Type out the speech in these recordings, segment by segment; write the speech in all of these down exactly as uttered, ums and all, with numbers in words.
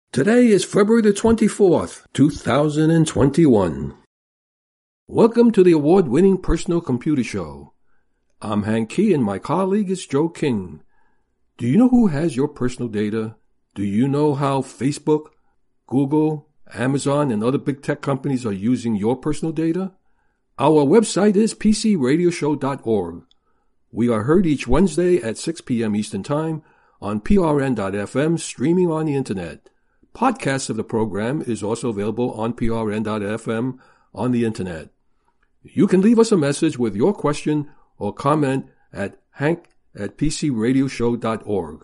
Today is February the twenty-fourth, two thousand twenty-one. Welcome to the award-winning Personal Computer Show. I'm Hank Key and my colleague is Joe King. Do you know who has your personal data? Do you know how Facebook, Google, Amazon, and other big tech companies are using your personal data? Our website is p c radio show dot org. We are heard each Wednesday at six p.m. Eastern Time on p r n dot f m, streaming on the Internet. Podcasts of the program is also available on p r n dot f m on the Internet. You can leave us a message with your question or comment at hank at p c radio show dot org.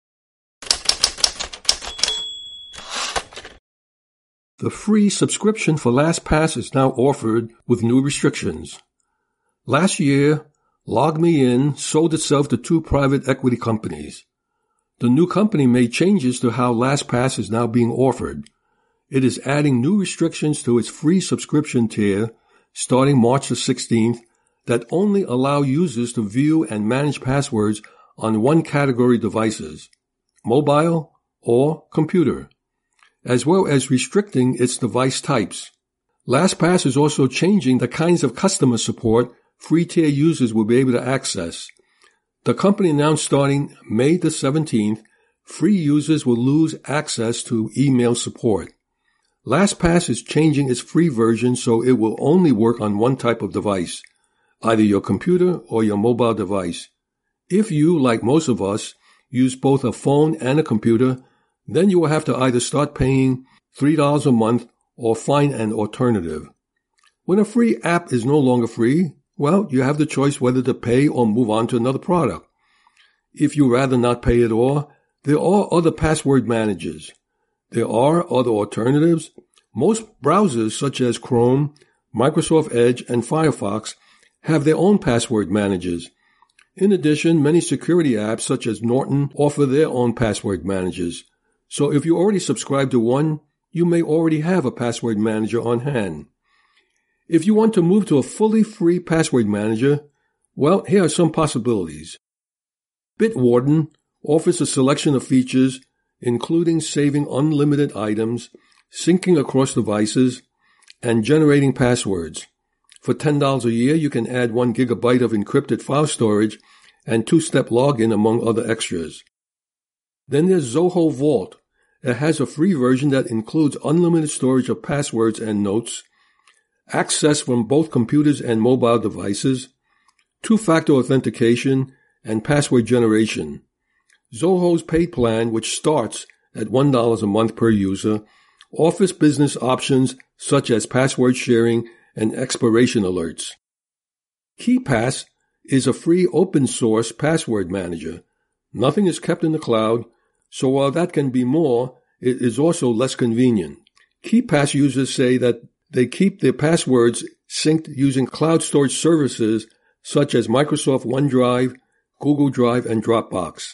The free subscription for LastPass is now offered with new restrictions. Last year, LogMeIn sold itself to two private equity companies. The new company made changes to how LastPass is now being offered. It is adding new restrictions to its free subscription tier starting March the sixteenth that only allow users to view and manage passwords on one category devices, mobile or computer, as well as restricting its device types. LastPass is also changing the kinds of customer support free tier users will be able to access. The company announced starting May the seventeenth, free users will lose access to email support. LastPass is changing its free version so it will only work on one type of device, either your computer or your mobile device. If you, like most of us, use both a phone and a computer, then you will have to either start paying three dollars a month or find an alternative. When a free app is no longer free, well, you have the choice whether to pay or move on to another product. If you rather not pay at all, there are other password managers. There are other alternatives. Most browsers such as Chrome, Microsoft Edge, and Firefox have their own password managers. In addition, many security apps such as Norton offer their own password managers. So if you already subscribe to one, you may already have a password manager on hand. If you want to move to a fully free password manager, well, here are some possibilities. Bitwarden offers a selection of features, including saving unlimited items, syncing across devices, and generating passwords. For ten dollars a year, you can add one gigabyte of encrypted file storage and two-step login, among other extras. Then there's Zoho Vault. It has a free version that includes unlimited storage of passwords and notes, access from both computers and mobile devices, two-factor authentication, and password generation. Zoho's paid plan, which starts at one dollar a month per user, offers business options such as password sharing and expiration alerts. KeePass is a free open-source password manager. Nothing is kept in the cloud, so while that can be more, it is also less convenient. KeePass users say that they keep their passwords synced using cloud storage services such as Microsoft OneDrive, Google Drive, and Dropbox.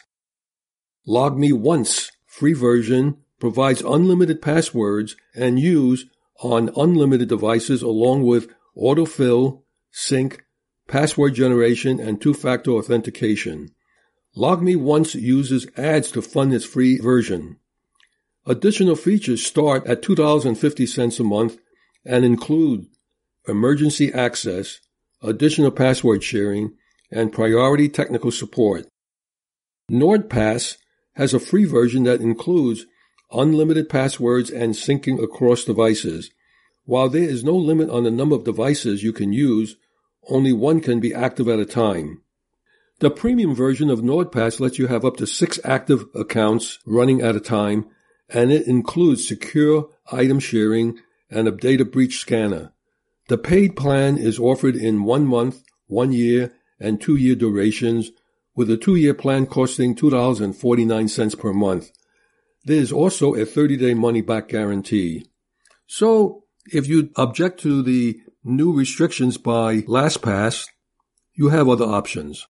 LogMeOnce free version provides unlimited passwords and use on unlimited devices along with autofill, sync, password generation, and two-factor authentication. LogMeOnce uses ads to fund its free version. Additional features start at two dollars and fifty cents a month and include emergency access, additional password sharing, and priority technical support. NordPass has a free version that includes unlimited passwords and syncing across devices. While there is no limit on the number of devices you can use, only one can be active at a time. The premium version of NordPass lets you have up to six active accounts running at a time, and it includes secure item sharing and a data breach scanner. The paid plan is offered in one month, one year, and two-year durations, with a two-year plan costing two dollars and forty-nine cents per month. There is also a thirty-day money-back guarantee. So, if you object to the new restrictions by LastPass, you have other options.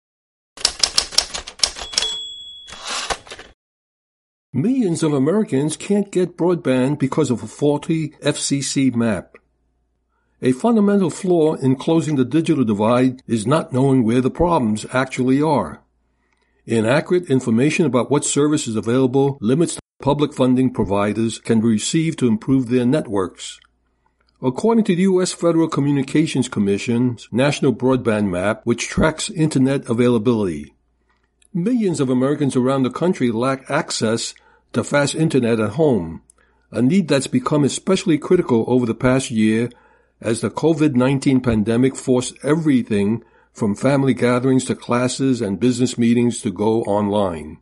Millions of Americans can't get broadband because of a faulty F C C map. A fundamental flaw in closing the digital divide is not knowing where the problems actually are. Inaccurate information about what service is available limits the public funding providers can receive to improve their networks. According to the U S Federal Communications Commission's National Broadband Map, which tracks Internet availability, millions of Americans around the country lack access to fast Internet at home, a need that's become especially critical over the past year as the COVID nineteen pandemic forced everything from family gatherings to classes and business meetings to go online.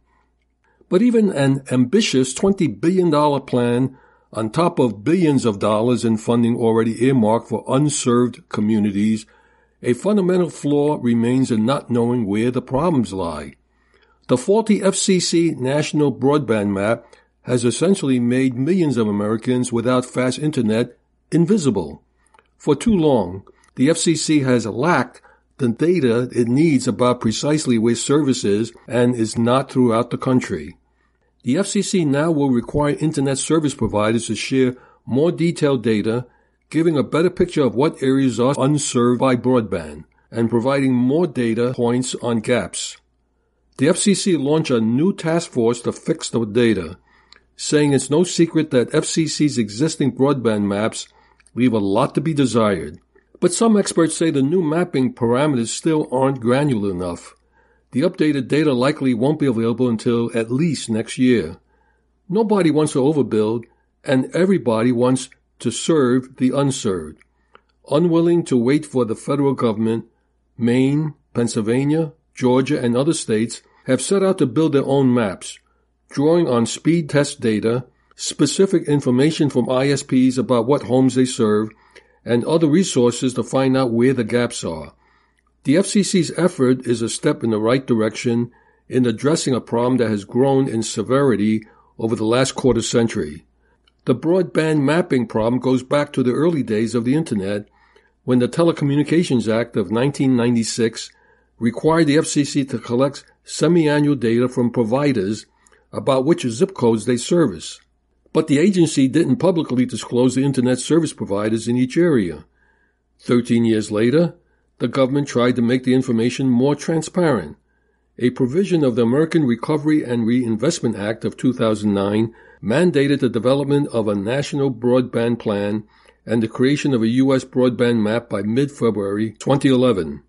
But even an ambitious twenty billion dollars plan on top of billions of dollars in funding already earmarked for unserved communities, a fundamental flaw remains in not knowing where the problems lie. The faulty F C C National Broadband Map has essentially made millions of Americans without fast Internet invisible. For too long, the F C C has lacked the data it needs about precisely where service is and is not throughout the country. The F C C now will require Internet service providers to share more detailed data, giving a better picture of what areas are unserved by broadband, and providing more data points on gaps. The F C C launched a new task force to fix the data, saying it's no secret that F C C's existing broadband maps leave a lot to be desired. But some experts say the new mapping parameters still aren't granular enough. The updated data likely won't be available until at least next year. Nobody wants to overbuild, and everybody wants to serve the unserved. Unwilling to wait for the federal government, Maine, Pennsylvania, Georgia, and other states have set out to build their own maps, drawing on speed test data, specific information from I S Ps about what homes they serve, and other resources to find out where the gaps are. The F C C's effort is a step in the right direction in addressing a problem that has grown in severity over the last quarter century. The broadband mapping problem goes back to the early days of the Internet, when the Telecommunications Act of nineteen ninety-six required the F C C to collect semi-annual data from providers about which zip codes they service. But the agency didn't publicly disclose the Internet service providers in each area. Thirteen years later, the government tried to make the information more transparent. A provision of the American Recovery and Reinvestment Act of two thousand nine mandated the development of a national broadband plan and the creation of a U S broadband map by mid-February twenty eleven.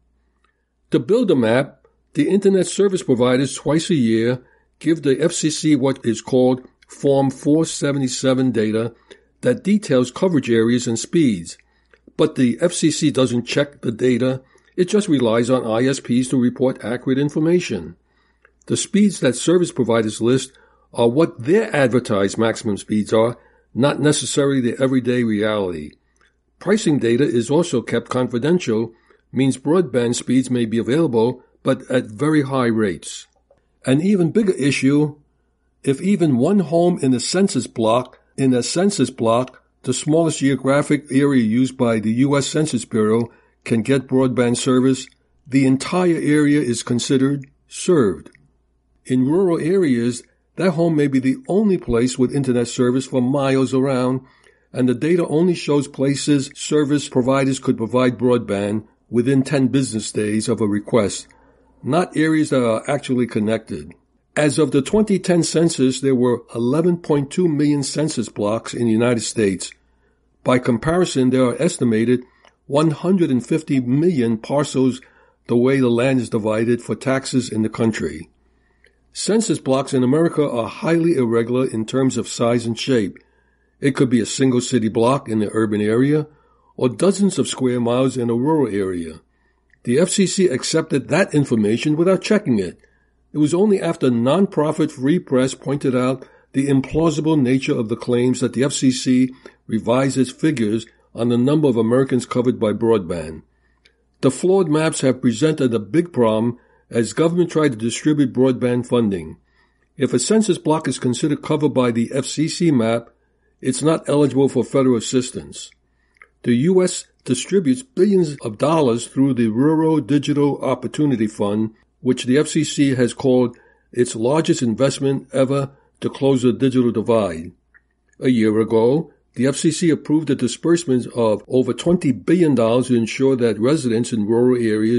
To build a map, the Internet service providers twice a year give the F C C what is called Form four seventy-seven data that details coverage areas and speeds. But the F C C doesn't check the data, it just relies on I S Ps to report accurate information. The speeds that service providers list are what their advertised maximum speeds are, not necessarily the everyday reality. Pricing data is also kept confidential, means broadband speeds may be available, but at very high rates. An even bigger issue, if even one home in a census block, in a census block, the smallest geographic area used by the U S Census Bureau, can get broadband service, the entire area is considered served. In rural areas, that home may be the only place with Internet service for miles around, and the data only shows places service providers could provide broadband within ten business days of a request, not areas that are actually connected. As of the twenty ten census, there were eleven point two million census blocks in the United States. By comparison, there are estimated one hundred fifty million parcels the way the land is divided for taxes in the country. Census blocks in America are highly irregular in terms of size and shape. It could be a single city block in the urban area or dozens of square miles in a rural area. The F C C accepted that information without checking it. It was only after nonprofit Free Press pointed out the implausible nature of the claims that the F C C revised its figures on the number of Americans covered by broadband. The flawed maps have presented a big problem as government tried to distribute broadband funding. If a census block is considered covered by the F C C map, it's not eligible for federal assistance. The U S distributes billions of dollars through the Rural Digital Opportunity Fund, which the F C C has called its largest investment ever to close the digital divide. A year ago, the F C C approved the disbursement of over twenty billion dollars to ensure that residents in rural areas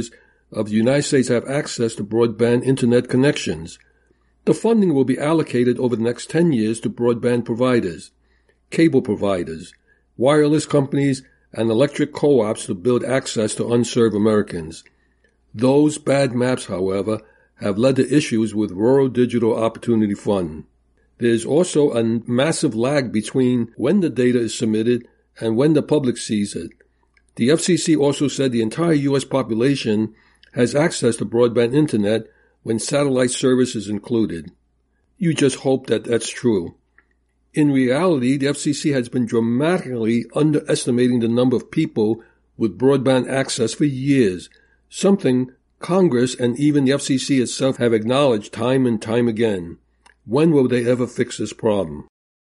of the United States have access to broadband internet connections. The funding will be allocated over the next ten years to broadband providers, cable providers, wireless companies, and electric co-ops to build access to unserved Americans. Those bad maps, however, have led to issues with Rural Digital Opportunity Fund. There is also a massive lag between when the data is submitted and when the public sees it. The F C C also said the entire U S population has access to broadband internet when satellite service is included. You just hope that that's true. In reality, the F C C has been dramatically underestimating the number of people with broadband access for years, something Congress and even the F C C itself have acknowledged time and time again. When will they ever fix this problem?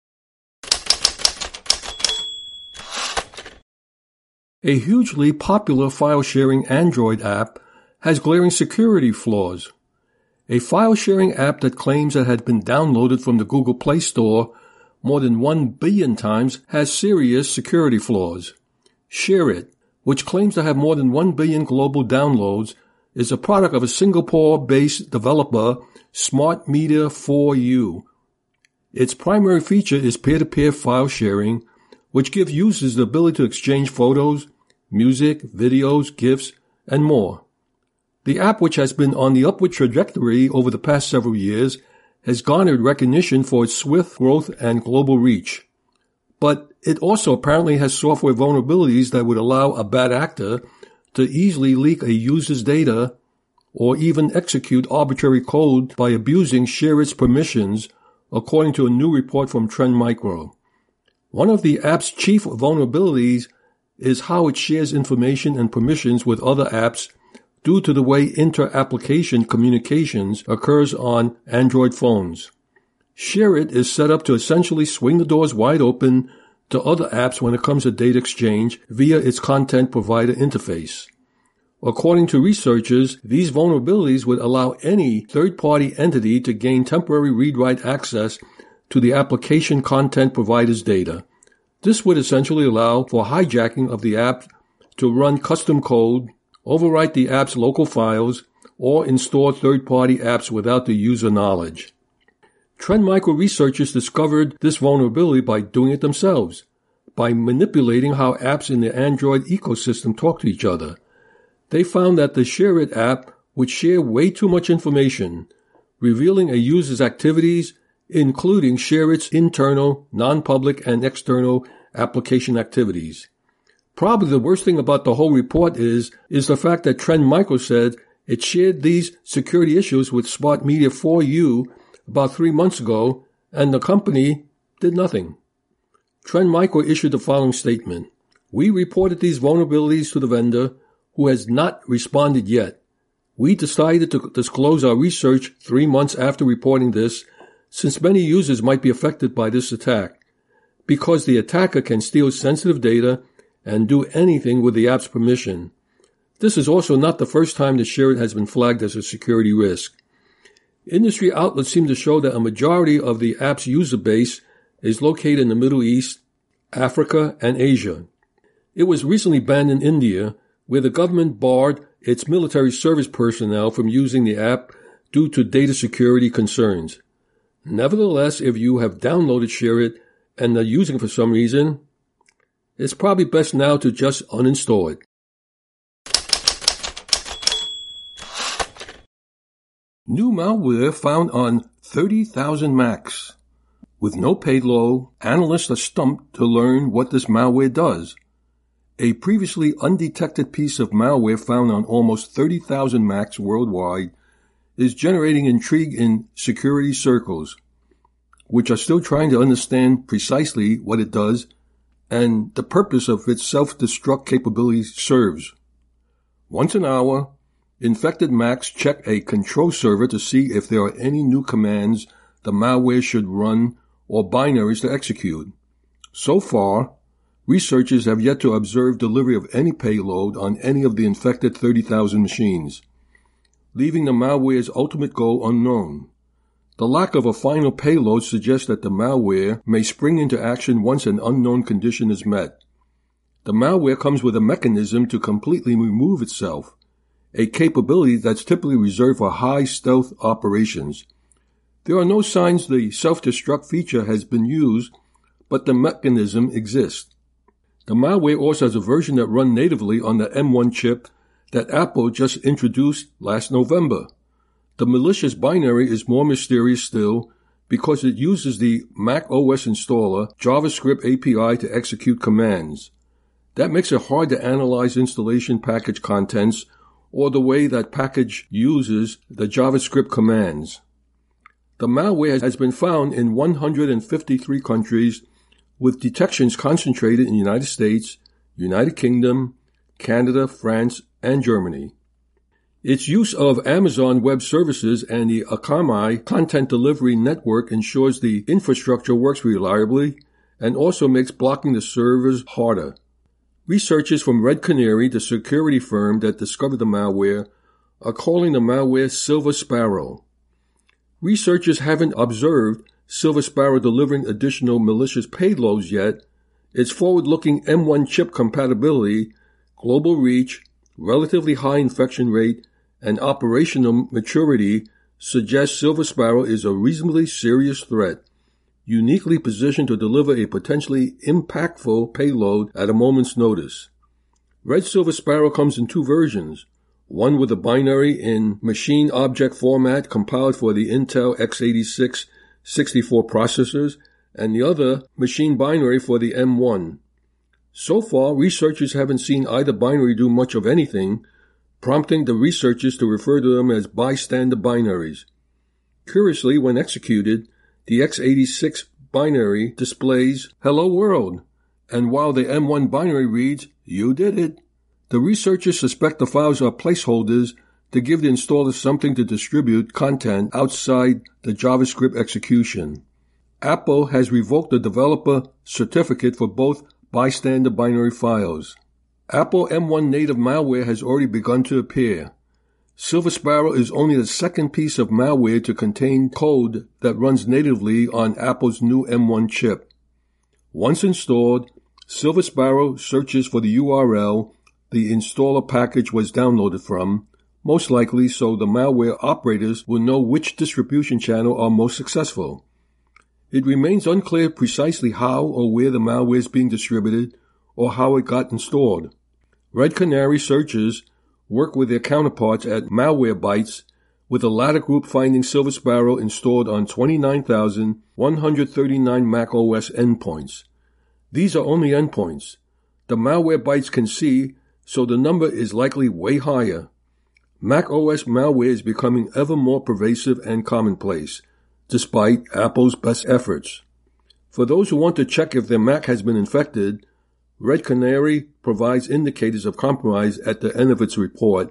A hugely popular file-sharing Android app has glaring security flaws. A file-sharing app that claims it had been downloaded from the Google Play Store more than one billion times has serious security flaws. ShareIt, which claims to have more than one billion global downloads, is a product of a Singapore-based developer, Smart Media four U. Its primary feature is peer-to-peer file sharing, which gives users the ability to exchange photos, music, videos, GIFs, and more. The app, which has been on the upward trajectory over the past several years, has garnered recognition for its swift growth and global reach. But it also apparently has software vulnerabilities that would allow a bad actor to easily leak a user's data or even execute arbitrary code by abusing ShareIt's permissions, according to a new report from Trend Micro. One of the app's chief vulnerabilities is how it shares information and permissions with other apps due to the way inter-application communications occurs on Android phones. ShareIt is set up to essentially swing the doors wide open to other apps when it comes to data exchange via its content provider interface. According to researchers, these vulnerabilities would allow any third-party entity to gain temporary read-write access to the application content provider's data. This would essentially allow for hijacking of the app to run custom code, overwrite the app's local files, or install third-party apps without the user knowledge. Trend Micro researchers discovered this vulnerability by doing it themselves, by manipulating how apps in the Android ecosystem talk to each other. They found that the ShareIt app would share way too much information, revealing a user's activities, including ShareIt's internal, non-public, and external application activities. Probably the worst thing about the whole report is, is the fact that Trend Micro said it shared these security issues with Smart Media four U about three months ago, and the company did nothing. Trend Micro issued the following statement. We reported these vulnerabilities to the vendor, who has not responded yet. We decided to disclose our research three months after reporting this, since many users might be affected by this attack, because the attacker can steal sensitive data and do anything with the app's permission. This is also not the first time that ShareIt has been flagged as a security risk. Industry outlets seem to show that a majority of the app's user base is located in the Middle East, Africa, and Asia. It was recently banned in India, where the government barred its military service personnel from using the app due to data security concerns. Nevertheless, if you have downloaded ShareIt and are using it for some reason, it's probably best now to just uninstall it. New malware found on thirty thousand Macs. With no payload, analysts are stumped to learn what this malware does. A previously undetected piece of malware found on almost thirty thousand Macs worldwide is generating intrigue in security circles, which are still trying to understand precisely what it does and the purpose of its self-destruct capabilities serves. Once an hour, infected Macs check a control server to see if there are any new commands the malware should run or binaries to execute. So far, researchers have yet to observe delivery of any payload on any of the infected thirty thousand machines, leaving the malware's ultimate goal unknown. The lack of a final payload suggests that the malware may spring into action once an unknown condition is met. The malware comes with a mechanism to completely remove itself. a capability that's typically reserved for high stealth operations. There are no signs the self-destruct feature has been used, but the mechanism exists. The malware also has a version that runs natively on the M one chip that Apple just introduced last November. The malicious binary is more mysterious still because it uses the Mac O S installer JavaScript A P I to execute commands. That makes it hard to analyze installation package contents or the way that package uses the JavaScript commands. The malware has been found in one hundred fifty-three countries, with detections concentrated in the United States, United Kingdom, Canada, France, and Germany. Its use of Amazon Web Services and the Akamai content delivery network ensures the infrastructure works reliably and also makes blocking the servers harder. Researchers from Red Canary, the security firm that discovered the malware, are calling the malware Silver Sparrow. Researchers haven't observed Silver Sparrow delivering additional malicious payloads yet. Its forward-looking M one chip compatibility, global reach, relatively high infection rate, and operational maturity suggest Silver Sparrow is a reasonably serious threat, uniquely positioned to deliver a potentially impactful payload at a moment's notice. Red Silver Sparrow comes in two versions, one with a binary in machine object format compiled for the Intel x eighty-six sixty-four processors, and the other machine binary for the M one. So far, researchers haven't seen either binary do much of anything, prompting the researchers to refer to them as bystander binaries. Curiously, when executed, the x eighty-six binary displays Hello World, and while the M one binary reads, You did it. The researchers suspect the files are placeholders to give the installer something to distribute content outside the JavaScript execution. Apple has revoked the developer certificate for both bystander binary files. Apple M one native malware has already begun to appear. Silver Sparrow is only the second piece of malware to contain code that runs natively on Apple's new M one chip. Once installed, Silver Sparrow searches for the U R L the installer package was downloaded from, most likely so the malware operators will know which distribution channel are most successful. It remains unclear precisely how or where the malware is being distributed or how it got installed. Red Canary searchers work with their counterparts at Malwarebytes, with the latter group finding Silver Sparrow installed on twenty-nine thousand one hundred thirty-nine Mac O S endpoints. These are only endpoints. The Malwarebytes can see, so the number is likely way higher. Mac O S malware is becoming ever more pervasive and commonplace, despite Apple's best efforts. For those who want to check if their Mac has been infected, Red Canary provides indicators of compromise at the end of its report.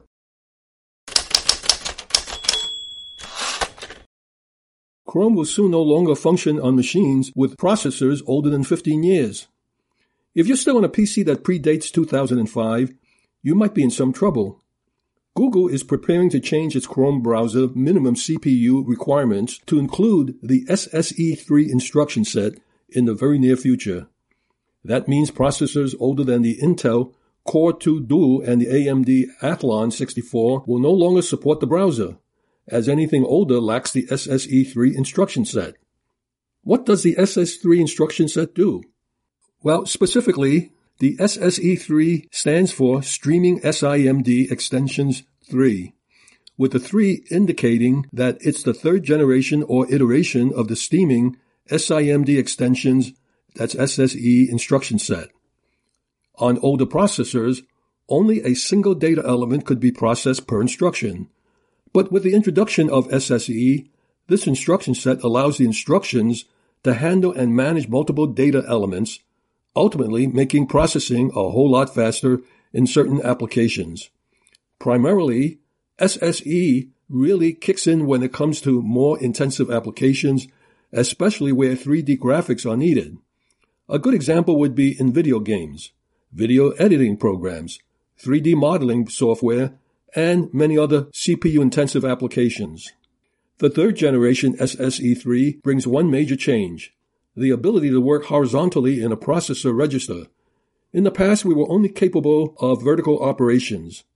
Chrome will soon no longer function on machines with processors older than fifteen years. If you're still on a P C that predates two thousand five, you might be in some trouble. Google is preparing to change its Chrome browser minimum C P U requirements to include the S S E three instruction set in the very near future. That means processors older than the Intel Core two Dual and the A M D Athlon sixty-four will no longer support the browser, as anything older lacks the S S E three instruction set. What does the S S E three instruction set do? Well, specifically, the S S E three stands for Streaming SIMD Extensions three, with the three indicating that it's the third generation or iteration of the steaming SIMD extensions, that's S S E instruction set. On older processors, only a single data element could be processed per instruction. But with the introduction of S S E, this instruction set allows the instructions to handle and manage multiple data elements, ultimately making processing a whole lot faster in certain applications. Primarily, S S E really kicks in when it comes to more intensive applications, especially where three D graphics are needed. A good example would be in video games, video editing programs, three D modeling software, and many other C P U-intensive applications. The third generation S S E three brings one major change: the ability to work horizontally in a processor register. In the past, we were only capable of vertical operations.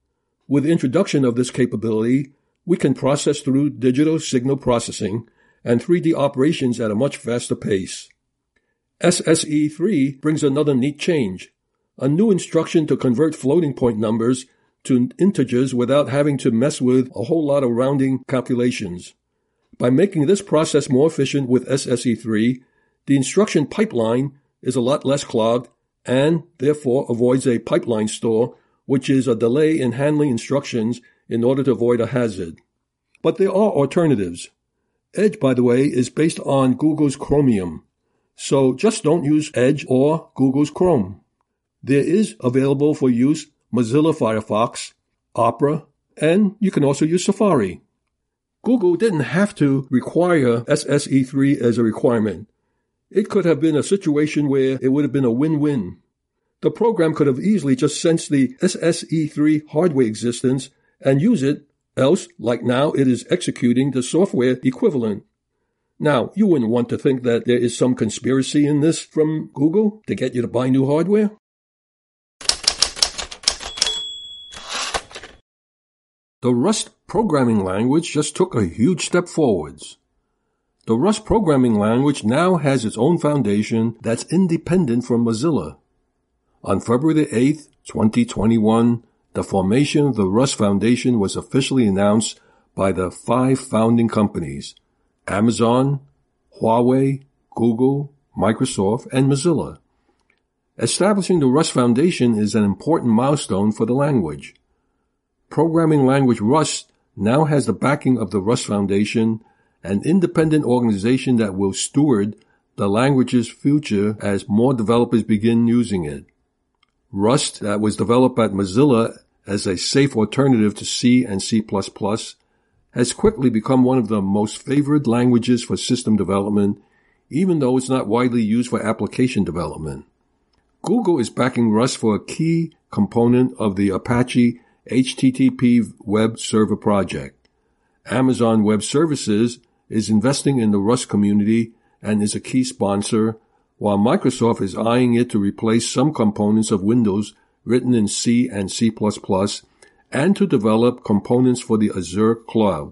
With the introduction of this capability, we can process through digital signal processing and three D operations at a much faster pace. S S E three brings another neat change, a new instruction to convert floating point numbers to integers without having to mess with a whole lot of rounding calculations. By making this process more efficient with S S E three, the instruction pipeline is a lot less clogged and therefore avoids a pipeline store, which is a delay in handling instructions in order to avoid a hazard. But there are alternatives. Edge, by the way, is based on Google's Chromium, so just don't use Edge or Google's Chrome. There is available for use Mozilla Firefox, Opera, and you can also use Safari. Google didn't have to require S S E three as a requirement. It could have been a situation where it would have been a win-win. The program could have easily just sensed the S S E three hardware existence and use it, else, like now, it is executing the software equivalent. Now, you wouldn't want to think that there is some conspiracy in this from Google to get you to buy new hardware? The Rust programming language just took a huge step forwards. The Rust programming language now has its own foundation that's independent from Mozilla. On February eighth, twenty twenty-one, the formation of the Rust Foundation was officially announced by the five founding companies, Amazon, Huawei, Google, Microsoft, and Mozilla. Establishing the Rust Foundation is an important milestone for the language. Programming language Rust now has the backing of the Rust Foundation, an independent organization that will steward the language's future as more developers begin using it. Rust, that was developed at Mozilla as a safe alternative to C and C plus plus, has quickly become one of the most favored languages for system development, even though it's not widely used for application development. Google is backing Rust for a key component of the Apache H T T P web server project. Amazon Web Services is investing in the Rust community and is a key sponsor, while Microsoft is eyeing it to replace some components of Windows written in C and C plus plus and to develop components for the Azure cloud.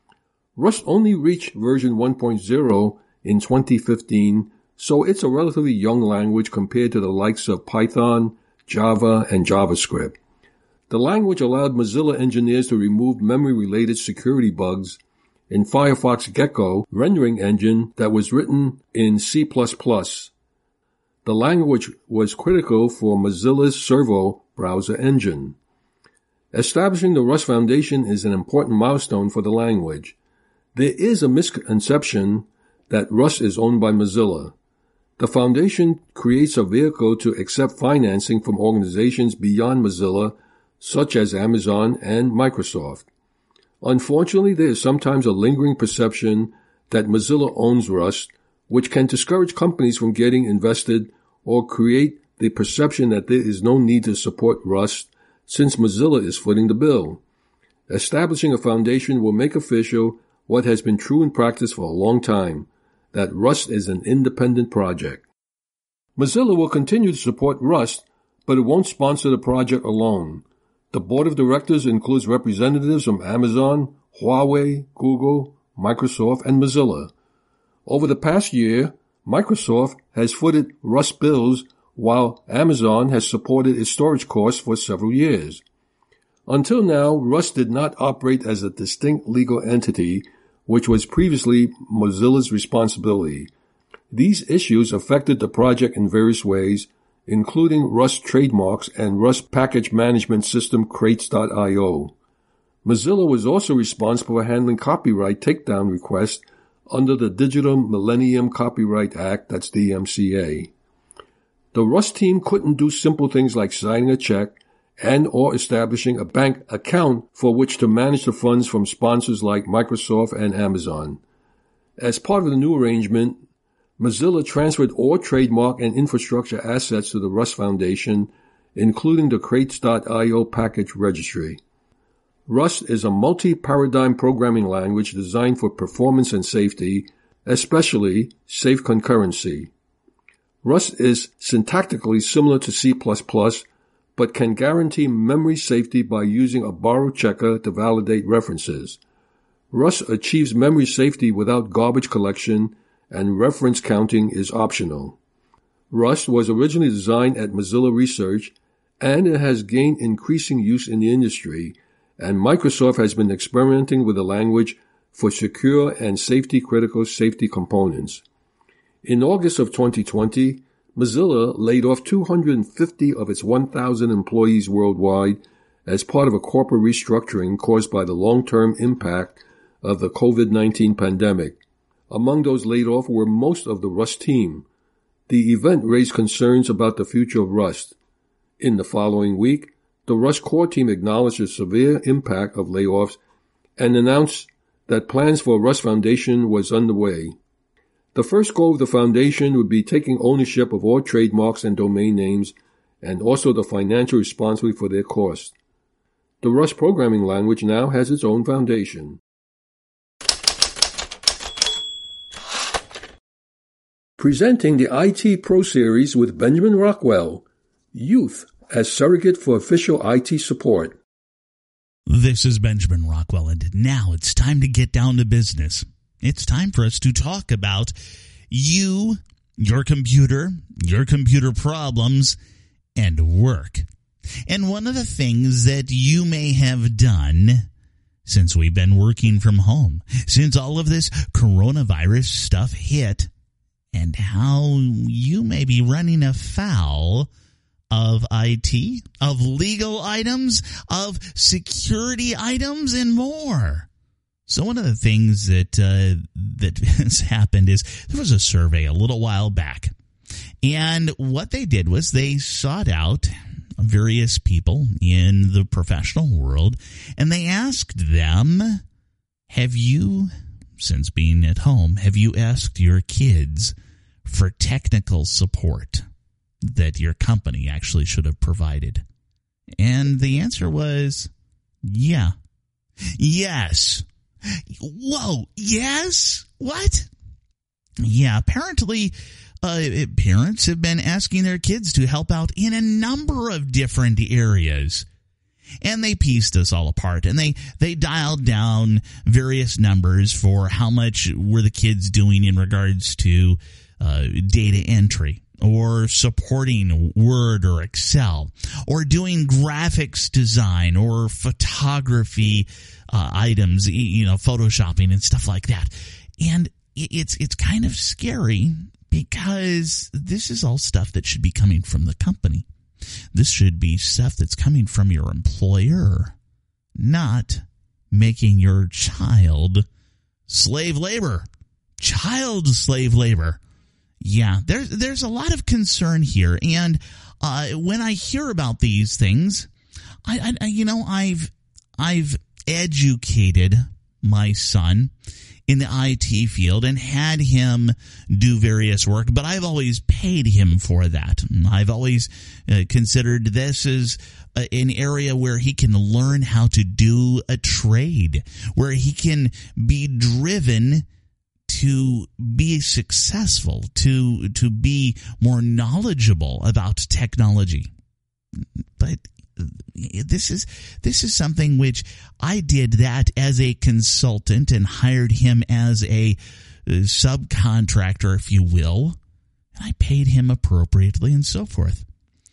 Rust only reached version one point oh in twenty fifteen, so it's a relatively young language compared to the likes of Python, Java, and JavaScript. The language allowed Mozilla engineers to remove memory-related security bugs in Firefox Gecko rendering engine that was written in C plus plus. The language was critical for Mozilla's Servo browser engine. Establishing the Rust Foundation is an important milestone for the language. There is a misconception that Rust is owned by Mozilla. The foundation creates a vehicle to accept financing from organizations beyond Mozilla, such as Amazon and Microsoft. Unfortunately, there is sometimes a lingering perception that Mozilla owns Rust, which can discourage companies from getting invested or create the perception that there is no need to support Rust since Mozilla is footing the bill. Establishing a foundation will make official what has been true in practice for a long time, that Rust is an independent project. Mozilla will continue to support Rust, but it won't sponsor the project alone. The board of directors includes representatives from Amazon, Huawei, Google, Microsoft, and Mozilla. Over the past year, Microsoft has footed Rust builds while Amazon has supported its storage costs for several years. Until now, Rust did not operate as a distinct legal entity, which was previously Mozilla's responsibility. These issues affected the project in various ways, including Rust trademarks and Rust package management system Crates dot i o. Mozilla was also responsible for handling copyright takedown requests under the Digital Millennium Copyright Act, that's D M C A. The Rust team couldn't do simple things like signing a check and or establishing a bank account for which to manage the funds from sponsors like Microsoft and Amazon. As part of the new arrangement, Mozilla transferred all trademark and infrastructure assets to the Rust Foundation, including the Crates dot i o package registry. Rust is a multi-paradigm programming language designed for performance and safety, especially safe concurrency. Rust is syntactically similar to C plus plus, but can guarantee memory safety by using a borrow checker to validate references. Rust achieves memory safety without garbage collection, and reference counting is optional. Rust was originally designed at Mozilla Research, and it has gained increasing use in the industry, and Microsoft has been experimenting with the language for secure and safety-critical safety components. In August of twenty twenty, Mozilla laid off two hundred fifty of its one thousand employees worldwide as part of a corporate restructuring caused by the long-term impact of the COVID nineteen pandemic. Among those laid off were most of the Rust team. The event raised concerns about the future of Rust. In the following week, the Rust core team acknowledged the severe impact of layoffs and announced that plans for Rust Foundation was underway. The first goal of the foundation would be taking ownership of all trademarks and domain names and also the financial responsibility for their costs. The Rust programming language now has its own foundation. Presenting the I T Pro Series with Benjamin Rockwell, Youth as Surrogate for Official I T Support. This is Benjamin Rockwell, and now it's time to get down to business. It's time for us to talk about you, your computer, your computer problems, and work. And one of the things that you may have done since we've been working from home, since all of this coronavirus stuff hit, and how you may be running afoul of I T, of legal items, of security items, and more. So one of the things that uh, that has happened is there was a survey a little while back, and what they did was they sought out various people in the professional world, and they asked them, have you, since being at home, have you asked your kids for technical support that your company actually should have provided? And the answer was, yeah. Yes. Whoa, yes? What? Yeah, apparently uh, parents have been asking their kids to help out in a number of different areas. And they pieced us all apart, and they, they dialed down various numbers for how much were the kids doing in regards to uh, data entry, or supporting Word or Excel, or doing graphics design or photography uh, items, you know, photoshopping and stuff like that. And it's it's kind of scary because this is all stuff that should be coming from the company. This should be stuff that's coming from your employer, not making your child slave labor. Child slave labor. Yeah, there's there's a lot of concern here, and uh, when I hear about these things, I, I you know I've I've educated my son in the I T field and had him do various work, but I've always paid him for that. I've always uh, considered this as uh, an area where he can learn how to do a trade, where he can be driven to be successful, to to be more knowledgeable about technology. But this is this is something which I did that as a consultant and hired him as a subcontractor, if you will. And I paid him appropriately and so forth.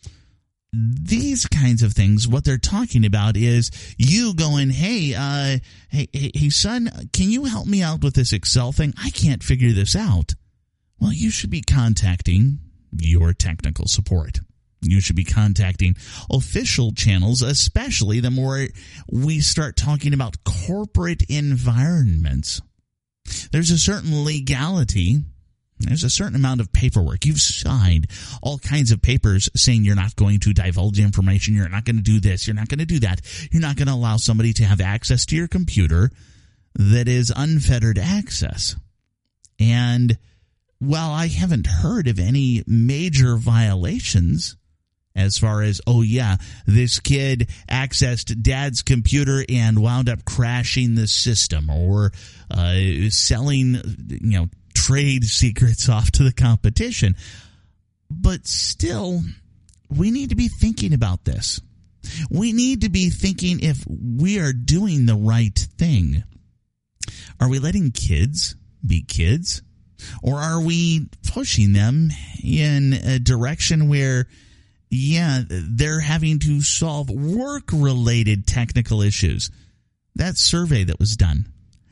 These kinds of things, what they're talking about is you going, hey, uh, hey, hey, hey, son, can you help me out with this Excel thing? I can't figure this out. Well, you should be contacting your technical support. You should be contacting official channels, especially the more we start talking about corporate environments. There's a certain legality. There's a certain amount of paperwork. You've signed all kinds of papers saying you're not going to divulge information. You're not going to do this. You're not going to do that. You're not going to allow somebody to have access to your computer that is unfettered access. And while I haven't heard of any major violations as far as, oh yeah, this kid accessed dad's computer and wound up crashing the system, or uh, selling, you know, trade secrets off to the competition. But still, we need to be thinking about this. We need to be thinking if we are doing the right thing. Are we letting kids be kids? Or are we pushing them in a direction where, yeah, they're having to solve work-related technical issues? That survey that was done,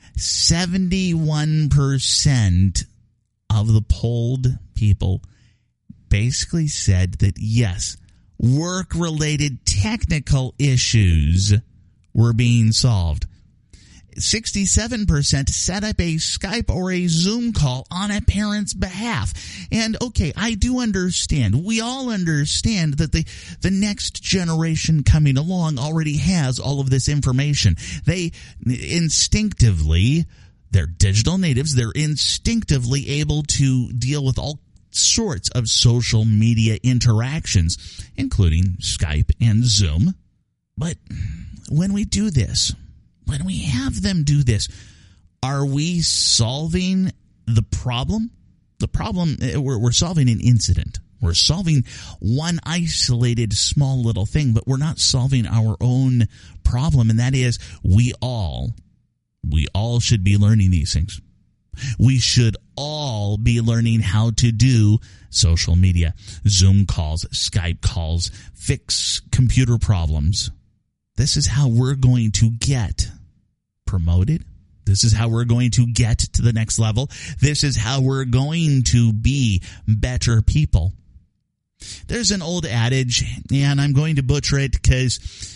seventy-one percent of the polled people basically said that, yes, work-related technical issues were being solved. sixty-seven percent set up a Skype or a Zoom call on a parent's behalf. And okay, I do understand. We all understand that the, the next generation coming along already has all of this information. They instinctively, they're digital natives, they're instinctively able to deal with all sorts of social media interactions, including Skype and Zoom. But when we do this, when we have them do this, are we solving the problem? The problem, we're, we're solving an incident. We're solving one isolated small little thing, but we're not solving our own problem, and that is we all, we all should be learning these things. We should all be learning how to do social media, Zoom calls, Skype calls, fix computer problems. This is how we're going to get promoted. This is how we're going to get to the next level. This is how we're going to be better people. There's an old adage, and I'm going to butcher it because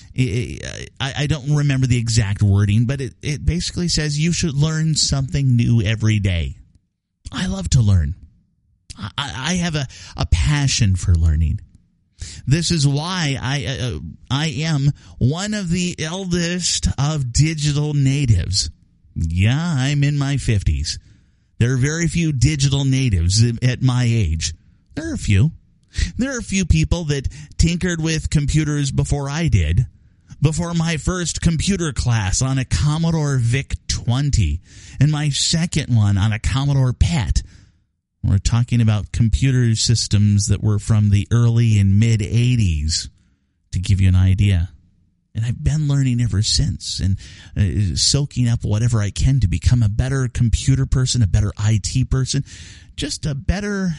I don't remember the exact wording, but it, it basically says you should learn something new every day. I love to learn. I, I have a, a passion for learning. This is why I uh, I am one of the eldest of digital natives. Yeah, I'm in my fifties. There are very few digital natives at my age. There are a few. There are a few people that tinkered with computers before I did. Before my first computer class on a Commodore V I C twenty and my second one on a Commodore P E T. We're talking about computer systems that were from the early and mid-eighties, to give you an idea. And I've been learning ever since and uh, soaking up whatever I can to become a better computer person, a better I T person, just a better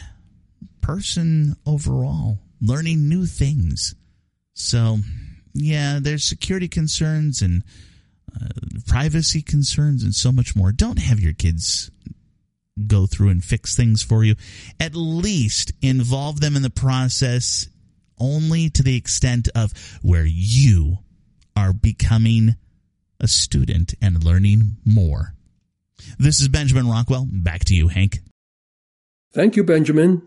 person overall, learning new things. So, yeah, there's security concerns and uh, privacy concerns and so much more. Don't have your kids go through and fix things for you. At least involve them in the process only to the extent of where you are becoming a student and learning more. This is Benjamin Rockwell. Back to you, Hank. Thank you, Benjamin.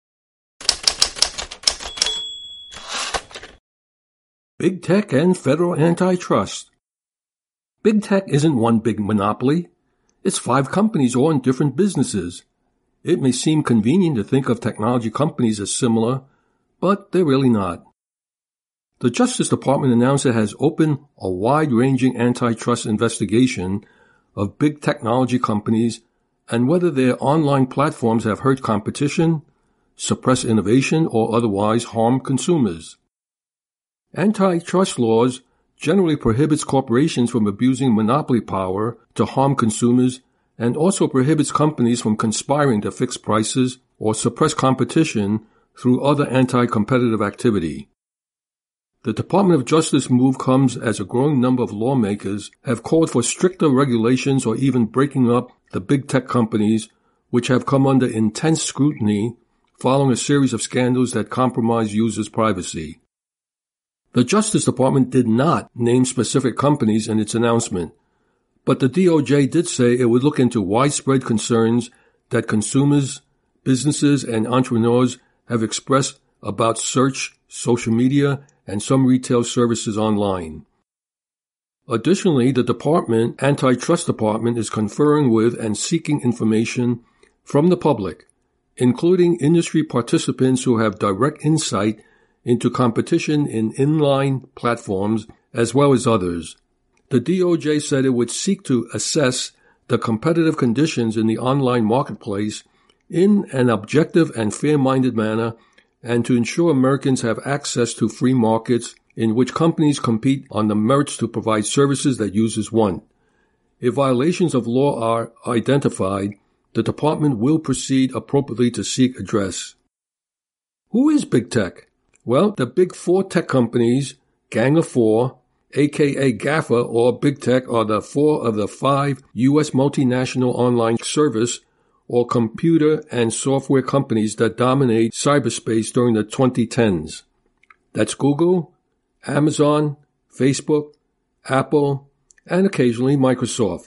Big Tech and Federal Antitrust. Big Tech isn't one big monopoly. It's five companies all in different businesses. It may seem convenient to think of technology companies as similar, but they're really not. The Justice Department announced it has opened a wide-ranging antitrust investigation of big technology companies and whether their online platforms have hurt competition, suppressed innovation, or otherwise harmed consumers. Antitrust laws generally prohibits corporations from abusing monopoly power to harm consumers and also prohibits companies from conspiring to fix prices or suppress competition through other anti-competitive activity. The Department of Justice move comes as a growing number of lawmakers have called for stricter regulations or even breaking up the big tech companies, which have come under intense scrutiny following a series of scandals that compromise users' privacy. The Justice Department did not name specific companies in its announcement, but the D O J did say it would look into widespread concerns that consumers, businesses, and entrepreneurs have expressed about search, social media, and some retail services online. Additionally, the Department, Antitrust Department, is conferring with and seeking information from the public, including industry participants who have direct insight into competition in inline platforms as well as others. The D O J said it would seek to assess the competitive conditions in the online marketplace in an objective and fair-minded manner and to ensure Americans have access to free markets in which companies compete on the merits to provide services that users want. If violations of law are identified, the department will proceed appropriately to seek redress. Who is Big Tech? Well, the big four tech companies, Gang of Four, aka GAFA or Big Tech, are the four of the five U S multinational online service or computer and software companies that dominate cyberspace during the twenty tens. That's Google, Amazon, Facebook, Apple, and occasionally Microsoft.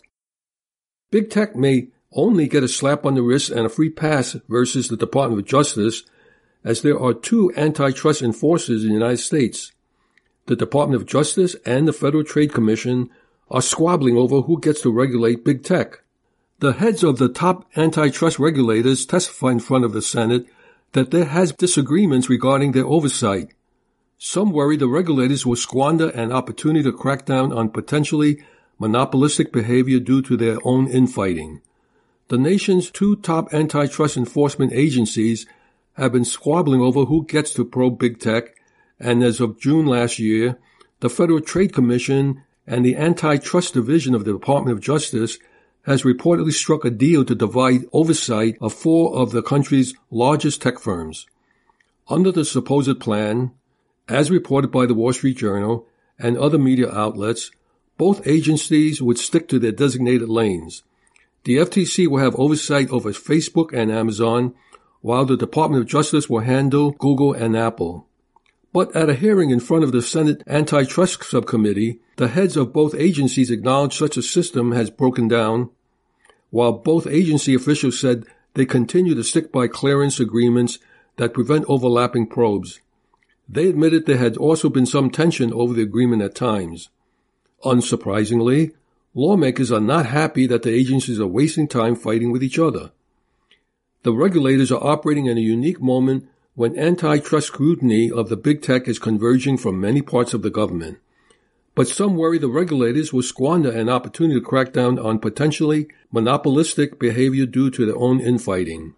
Big Tech may only get a slap on the wrist and a free pass versus the Department of Justice, as there are two antitrust enforcers in the United States. The Department of Justice and the Federal Trade Commission are squabbling over who gets to regulate Big Tech. The heads of the top antitrust regulators testify in front of the Senate that there has disagreements regarding their oversight. Some worry the regulators will squander an opportunity to crack down on potentially monopolistic behavior due to their own infighting. The nation's two top antitrust enforcement agencies have been squabbling over who gets to probe Big Tech, and as of June last year, the Federal Trade Commission and the Antitrust Division of the Department of Justice has reportedly struck a deal to divide oversight of four of the country's largest tech firms. Under the supposed plan, as reported by the Wall Street Journal and other media outlets, both agencies would stick to their designated lanes. The F T C will have oversight over Facebook and Amazon, while the Department of Justice will handle Google and Apple. But at a hearing in front of the Senate Antitrust Subcommittee, the heads of both agencies acknowledged such a system has broken down, while both agency officials said they continue to stick by clearance agreements that prevent overlapping probes. They admitted there had also been some tension over the agreement at times. Unsurprisingly, lawmakers are not happy that the agencies are wasting time fighting with each other. The regulators are operating in a unique moment when antitrust scrutiny of the big tech is converging from many parts of the government. But some worry the regulators will squander an opportunity to crack down on potentially monopolistic behavior due to their own infighting.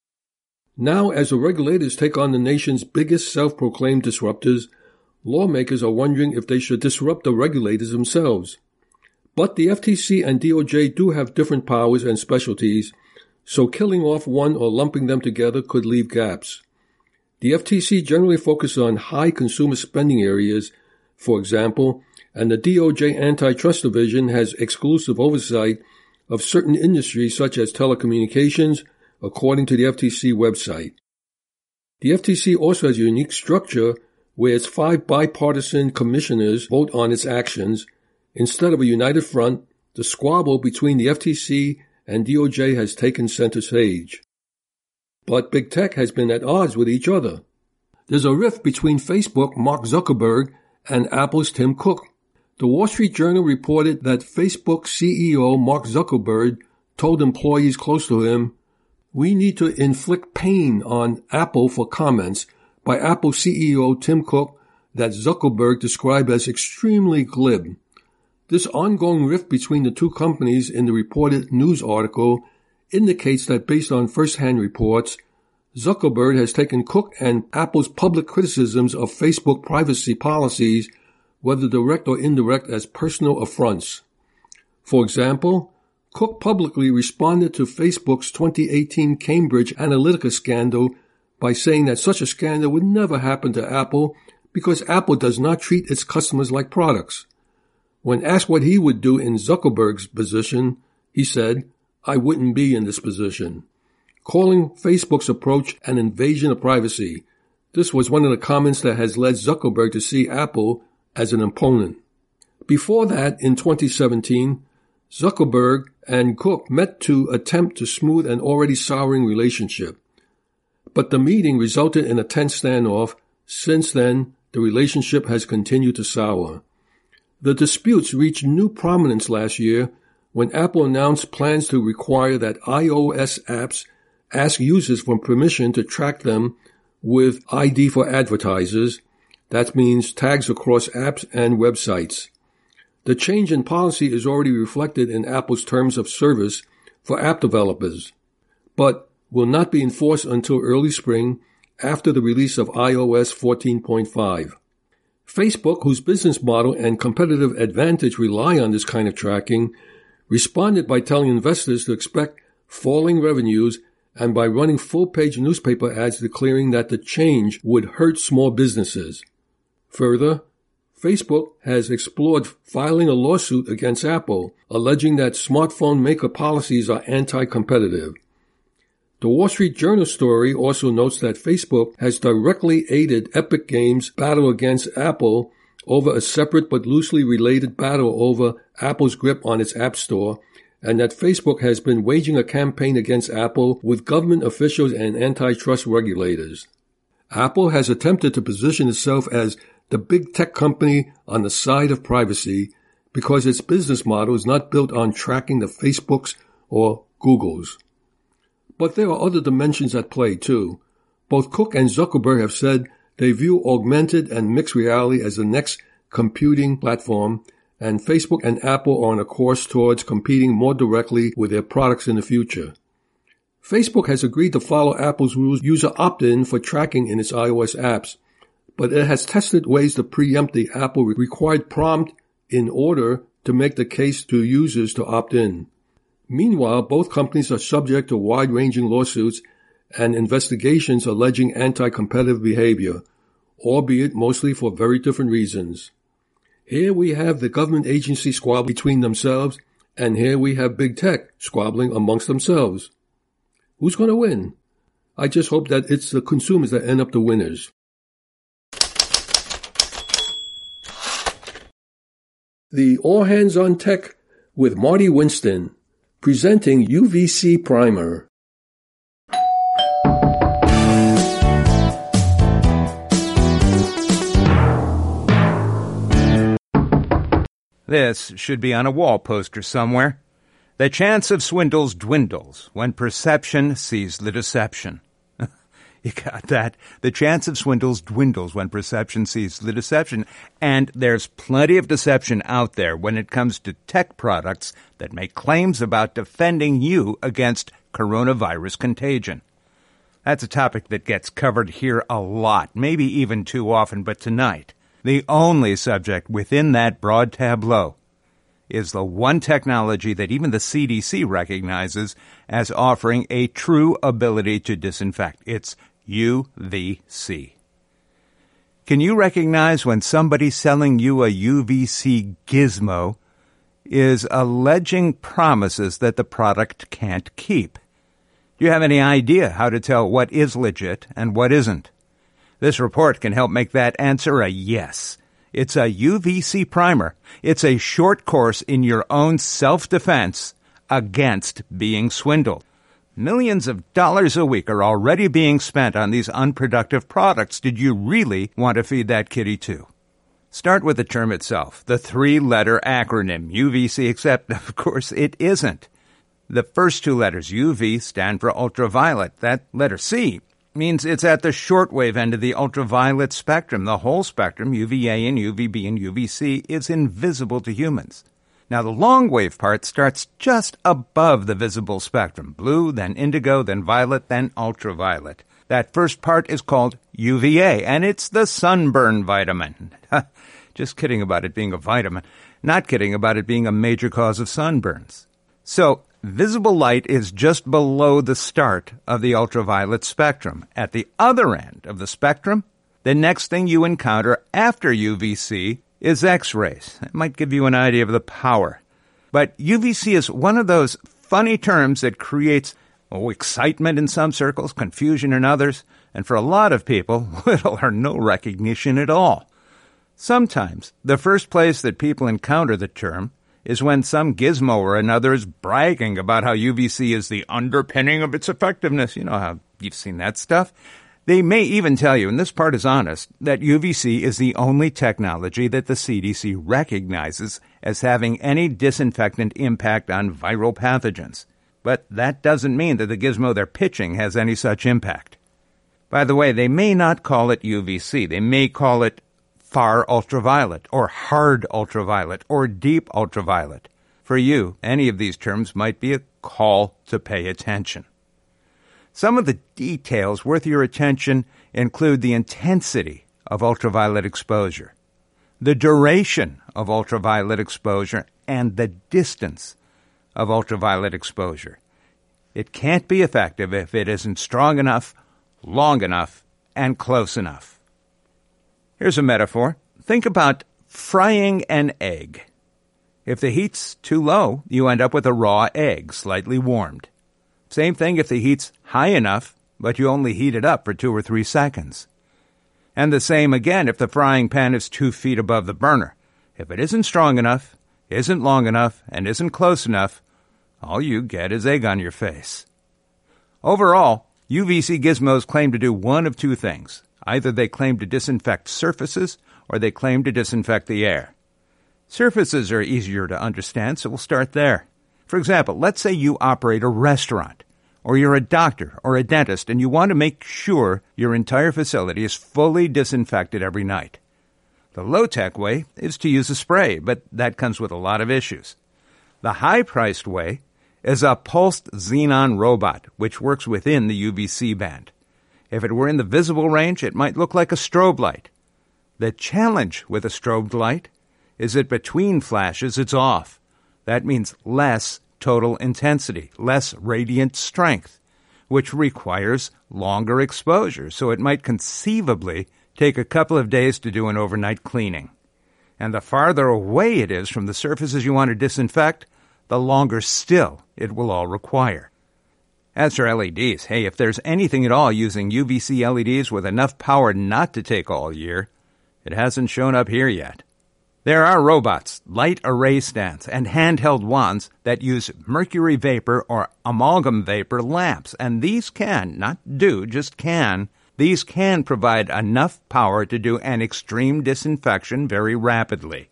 Now, as the regulators take on the nation's biggest self-proclaimed disruptors, lawmakers are wondering if they should disrupt the regulators themselves. But the F T C and D O J do have different powers and specialties, so killing off one or lumping them together could leave gaps. The F T C generally focuses on high consumer spending areas, for example, and the D O J Antitrust Division has exclusive oversight of certain industries such as telecommunications, according to the F T C website. The F T C also has a unique structure where its five bipartisan commissioners vote on its actions. Instead of a united front, the squabble between the F T C and D O J has taken center stage. But Big Tech has been at odds with each other. There's a rift between Facebook Mark Zuckerberg and Apple's Tim Cook. The Wall Street Journal reported that Facebook C E O Mark Zuckerberg told employees close to him, "We need to inflict pain on Apple for comments by Apple C E O Tim Cook that Zuckerberg described as extremely glib." This ongoing rift between the two companies in the reported news article indicates that based on first-hand reports, Zuckerberg has taken Cook and Apple's public criticisms of Facebook privacy policies, whether direct or indirect, as personal affronts. For example, Cook publicly responded to Facebook's twenty eighteen Cambridge Analytica scandal by saying that such a scandal would never happen to Apple because Apple does not treat its customers like products. When asked what he would do in Zuckerberg's position, he said, "I wouldn't be in this position," calling Facebook's approach an invasion of privacy. This was one of the comments that has led Zuckerberg to see Apple as an opponent. Before that, in twenty seventeen, Zuckerberg and Cook met to attempt to smooth an already souring relationship. But the meeting resulted in a tense standoff. Since then, the relationship has continued to sour. The disputes reached new prominence last year when Apple announced plans to require that iOS apps ask users for permission to track them with I D for advertisers. That means tags across apps and websites. The change in policy is already reflected in Apple's terms of service for app developers, but will not be enforced until early spring after the release of i O S fourteen point five. Facebook, whose business model and competitive advantage rely on this kind of tracking, responded by telling investors to expect falling revenues and by running full-page newspaper ads declaring that the change would hurt small businesses. Further, Facebook has explored filing a lawsuit against Apple, alleging that smartphone maker policies are anti-competitive. The Wall Street Journal story also notes that Facebook has directly aided Epic Games' battle against Apple over a separate but loosely related battle over Apple's grip on its App Store, and that Facebook has been waging a campaign against Apple with government officials and antitrust regulators. Apple has attempted to position itself as the big tech company on the side of privacy because its business model is not built on tracking the Facebooks or Googles. But there are other dimensions at play, too. Both Cook and Zuckerberg have said they view augmented and mixed reality as the next computing platform, and Facebook and Apple are on a course towards competing more directly with their products in the future. Facebook has agreed to follow Apple's rules user opt-in for tracking in its iOS apps, but it has tested ways to preempt the Apple required prompt in order to make the case to users to opt in. Meanwhile, both companies are subject to wide-ranging lawsuits and investigations alleging anti-competitive behavior, albeit mostly for very different reasons. Here we have the government agencies squabbling between themselves, and here we have big tech squabbling amongst themselves. Who's going to win? I just hope that it's the consumers that end up the winners. The All Hands on Tech with Marty Winston, presenting U V C Primer. This should be on a wall poster somewhere. The chance of swindles dwindles when perception sees the deception. You got that? The chance of swindles dwindles when perception sees the deception. And there's plenty of deception out there when it comes to tech products that make claims about defending you against coronavirus contagion. That's a topic that gets covered here a lot, maybe even too often, but tonight, the only subject within that broad tableau is the one technology that even the C D C recognizes as offering a true ability to disinfect. It's U V C. Can you recognize when somebody selling you a U V C gizmo is alleging promises that the product can't keep? Do you have any idea how to tell what is legit and what isn't? This report can help make that answer a yes. It's a U V C primer. It's a short course in your own self-defense against being swindled. Millions of dollars a week are already being spent on these unproductive products. Did you really want to feed that kitty too? Start with the term itself, the three-letter acronym U V C, except, of course, it isn't. The first two letters, U V, stand for ultraviolet. That letter C means it's at the shortwave end of the ultraviolet spectrum. The whole spectrum, U V A and U V B and U V C, is invisible to humans. Now, the long-wave part starts just above the visible spectrum. Blue, then indigo, then violet, then ultraviolet. That first part is called U V A, and it's the sunburn vitamin. Just kidding about it being a vitamin. Not kidding about it being a major cause of sunburns. So, visible light is just below the start of the ultraviolet spectrum. At the other end of the spectrum, the next thing you encounter after U V C is X-rays. It might give you an idea of the power. But U V C is one of those funny terms that creates oh, excitement in some circles, confusion in others, and for a lot of people, little or no recognition at all. Sometimes, the first place that people encounter the term is when some gizmo or another is bragging about how U V C is the underpinning of its effectiveness. You know how you've seen that stuff. They may even tell you, and this part is honest, that U V C is the only technology that the C D C recognizes as having any disinfectant impact on viral pathogens. But that doesn't mean that the gizmo they're pitching has any such impact. By the way, they may not call it U V C. They may call it far ultraviolet, or hard ultraviolet, or deep ultraviolet. For you, any of these terms might be a call to pay attention. Some of the details worth your attention include the intensity of ultraviolet exposure, the duration of ultraviolet exposure, and the distance of ultraviolet exposure. It can't be effective if it isn't strong enough, long enough, and close enough. Here's a metaphor. Think about frying an egg. If the heat's too low, you end up with a raw egg, slightly warmed. Same thing if the heat's high enough, but you only heat it up for two or three seconds. And the same again if the frying pan is two feet above the burner. If it isn't strong enough, isn't long enough, and isn't close enough, all you get is egg on your face. Overall, U V C gizmos claim to do one of two things. Either they claim to disinfect surfaces, or they claim to disinfect the air. Surfaces are easier to understand, so we'll start there. For example, let's say you operate a restaurant, or you're a doctor or a dentist, and you want to make sure your entire facility is fully disinfected every night. The low-tech way is to use a spray, but that comes with a lot of issues. The high-priced way is a pulsed xenon robot, which works within the U V C band. If it were in the visible range, it might look like a strobe light. The challenge with a strobe light is that between flashes it's off. That means less total intensity, less radiant strength, which requires longer exposure, so it might conceivably take a couple of days to do an overnight cleaning. And the farther away it is from the surfaces you want to disinfect, the longer still it will all require. As for L E Ds, hey, if there's anything at all using U V C L E Ds with enough power not to take all year, it hasn't shown up here yet. There are robots, light array stands, and handheld wands that use mercury vapor or amalgam vapor lamps, and these can, not do, just can, these can provide enough power to do an extreme disinfection very rapidly.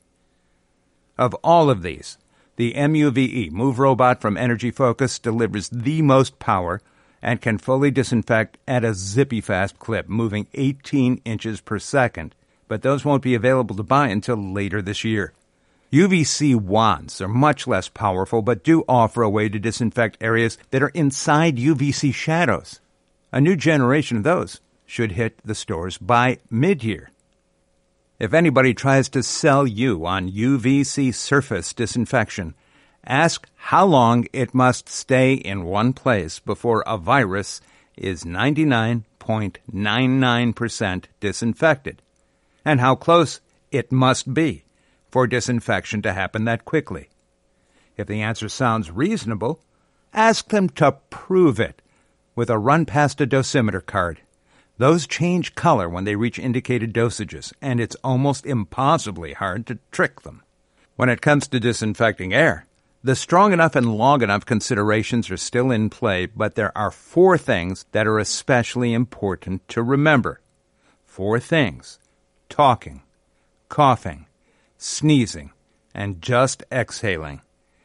Of all of these, the M U V E, Move Robot from Energy Focus, delivers the most power and can fully disinfect at a zippy-fast clip, moving eighteen inches per second. But those won't be available to buy until later this year. U V C wands are much less powerful, but do offer a way to disinfect areas that are inside U V C shadows. A new generation of those should hit the stores by mid-year. If anybody tries to sell you on U V C surface disinfection, ask how long it must stay in one place before a virus is ninety-nine point nine nine percent disinfected, and how close it must be for disinfection to happen that quickly. If the answer sounds reasonable, ask them to prove it with a run-past a dosimeter card. Those change color when they reach indicated dosages, and it's almost impossibly hard to trick them. When it comes to disinfecting air, the strong enough and long enough considerations are still in play, but there are four things that are especially important to remember. Four things: talking, coughing, sneezing, and just exhaling.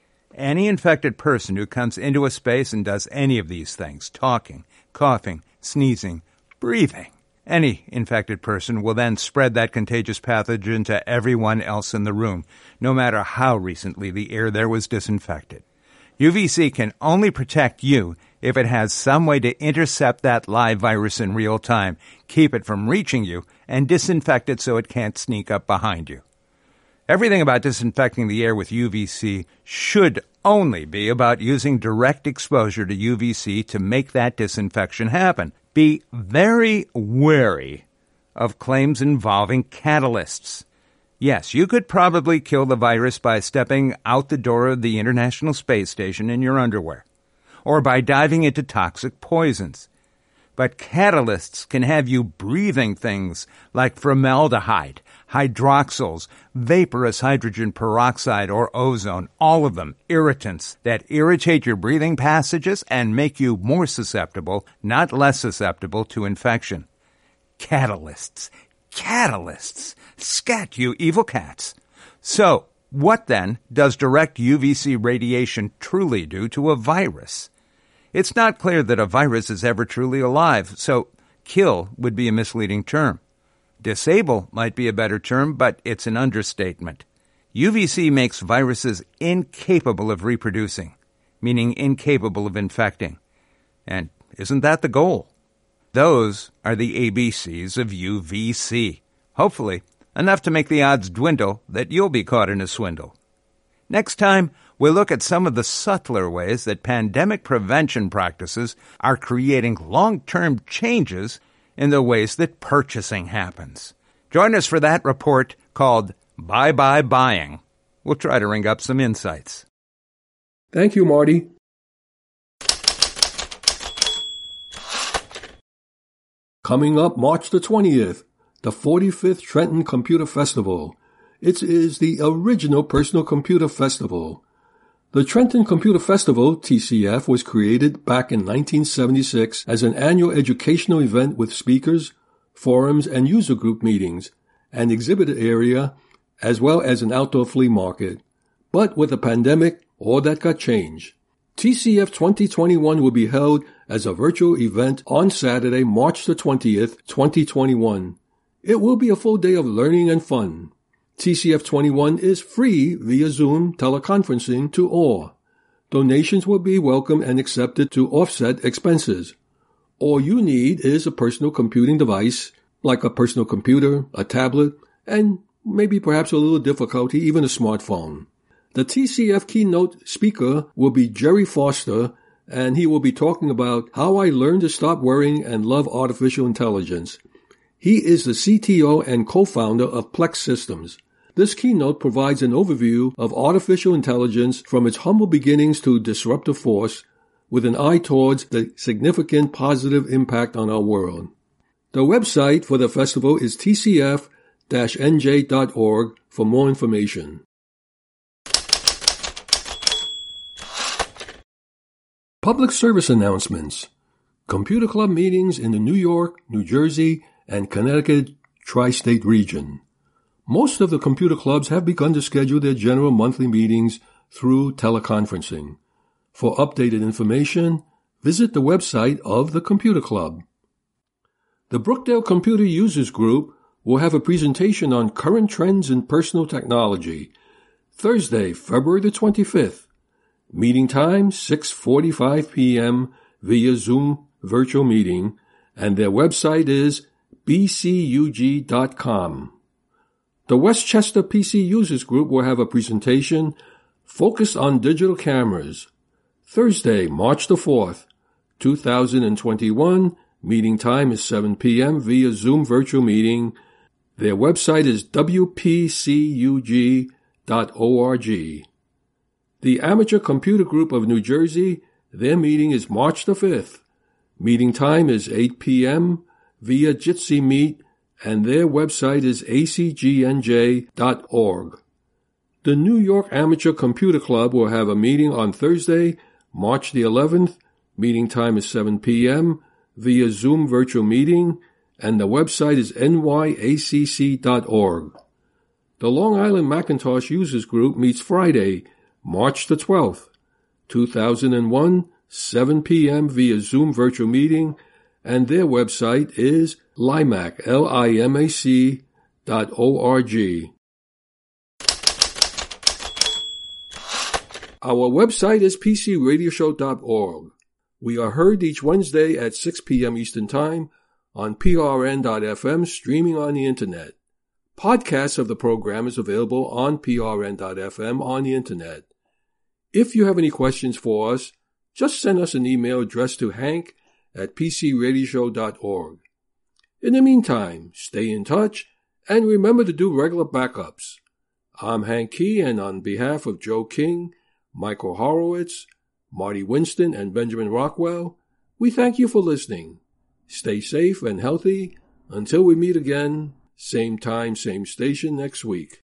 Any infected person who comes into a space and does any of these things, talking, coughing, sneezing, breathing, any infected person will then spread that contagious pathogen to everyone else in the room, no matter how recently the air there was disinfected. U V C can only protect you if it has some way to intercept that live virus in real time, keep it from reaching you, and disinfect it so it can't sneak up behind you. Everything about disinfecting the air with U V C should only be about using direct exposure to U V C to make that disinfection happen. Be very wary of claims involving catalysts. Yes, you could probably kill the virus by stepping out the door of the International Space Station in your underwear, or by diving into toxic poisons. But catalysts can have you breathing things like formaldehyde, hydroxyls, vaporous hydrogen peroxide, or ozone, all of them irritants that irritate your breathing passages and make you more susceptible, not less susceptible, to infection. Catalysts. Catalysts. Scat, you evil cats. So, what then does direct U V C radiation truly do to a virus? It's not clear that a virus is ever truly alive, so kill would be a misleading term. Disable might be a better term, but it's an understatement. U V C makes viruses incapable of reproducing, meaning incapable of infecting. And Isn't that the goal? Those are the A B Cs of U V C. Hopefully, enough to make the odds dwindle that you'll be caught in a swindle. Next time, we'll look at some of the subtler ways that pandemic prevention practices are creating long-term changes in the ways that purchasing happens. Join us for that report called Bye Bye Buying. We'll try to ring up some insights. Thank you, Marty. Coming up March the twentieth, the forty-fifth Trenton Computer Festival. It is the original Personal Computer Festival. The Trenton Computer Festival, T C F, was created back in nineteen seventy-six as an annual educational event with speakers, forums, and user group meetings, an exhibit area, as well as an outdoor flea market. But with the pandemic, all that got changed. T C F twenty twenty-one will be held as a virtual event on Saturday, March the twentieth, twenty twenty-one. It will be a full day of learning and fun. T C F twenty-one is free via Zoom teleconferencing to all. Donations will be welcome and accepted to offset expenses. All you need is a personal computing device, like a personal computer, a tablet, and maybe perhaps a little difficulty, even a smartphone. The T C F keynote speaker will be Jerry Foster, and he will be talking about how I learned to stop worrying and love artificial intelligence. He is the C T O and co-founder of Plex Systems. This keynote provides an overview of artificial intelligence from its humble beginnings to disruptive force, with an eye towards the significant positive impact on our world. The website for the festival is t c f dash n j dot org for more information. Public service announcements. Computer Club meetings in the New York, New Jersey, and Connecticut tri-state region. Most of the computer clubs have begun to schedule their general monthly meetings through teleconferencing. For updated information, visit the website of the Computer Club. The Brookdale Computer Users Group will have a presentation on current trends in personal technology, Thursday, February the twenty-fifth. Meeting time, six forty-five p.m. via Zoom virtual meeting, and their website is b c u g dot com. The Westchester P C Users Group will have a presentation focused on digital cameras, Thursday, March the fourth, two thousand twenty-one. Meeting time is seven p.m. via Zoom virtual meeting. Their website is w p c u g dot org. The Amateur Computer Group of New Jersey, their meeting is March the fifth. Meeting time is eight p.m. via Jitsi Meet, and their website is a c g n j dot org. The New York Amateur Computer Club will have a meeting on Thursday, March the eleventh. Meeting time is seven p.m. via Zoom virtual meeting, and the website is n y a c c dot org. The Long Island Macintosh Users Group meets Friday, March the twelfth, two thousand one, seven p.m. via Zoom virtual meeting, and their website is limac, L I M A C dot O R G. Our website is p c radio show dot org. We are heard each Wednesday at six p.m. Eastern Time on p r n dot f m, streaming on the Internet. Podcasts of the program is available on p r n dot f m on the Internet. If you have any questions for us, just send us an email addressed to hank at p c radio show dot org. In the meantime, stay in touch and remember to do regular backups. I'm Hank Key, and on behalf of Joe King, Michael Horowitz, Marty Winston, and Benjamin Rockwell, we thank you for listening. Stay safe and healthy until we meet again, same time, same station next week.